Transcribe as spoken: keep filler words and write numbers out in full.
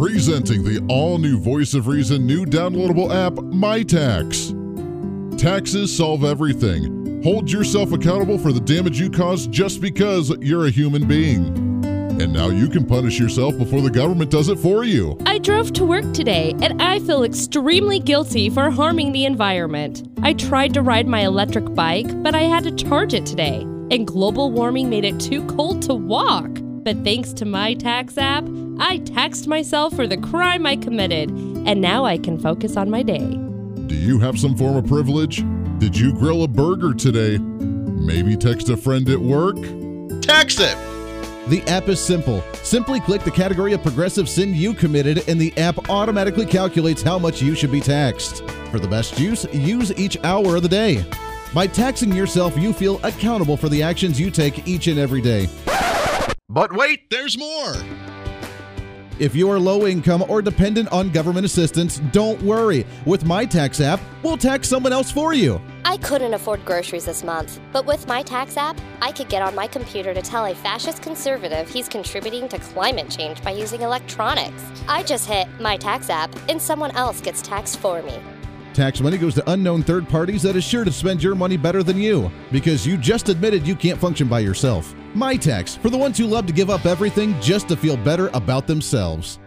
Presenting the all-new Voice of Reason new downloadable app, MyTax. Taxes solve everything. Hold yourself accountable for the damage you caused just because you're a human being. And now you can punish yourself before the government does it for you. I drove to work today, and I feel extremely guilty for harming the environment. I tried to ride my electric bike, but I had to charge it today. And global warming made it too cold to walk. But thanks to my tax app, I taxed myself for the crime I committed, and now I can focus on my day. Do you have some form of privilege? Did you grill a burger today? Maybe text a friend at work? Tax it! The app is simple. Simply click the category of progressive sin you committed, and the app automatically calculates how much you should be taxed. For the best use, use each hour of the day. By taxing yourself, you feel accountable for the actions you take each and every day. But wait, there's more! If you are low income or dependent on government assistance, don't worry. With MyTax app, we'll tax someone else for you. I couldn't afford groceries this month, but with my tax app, I could get on my computer to tell a fascist conservative he's contributing to climate change by using electronics. I just hit my tax app, and someone else gets taxed for me. Tax money goes to unknown third parties that is sure to spend your money better than you, because you just admitted you can't function by yourself. MyTax, for the ones who love to give up everything just to feel better about themselves.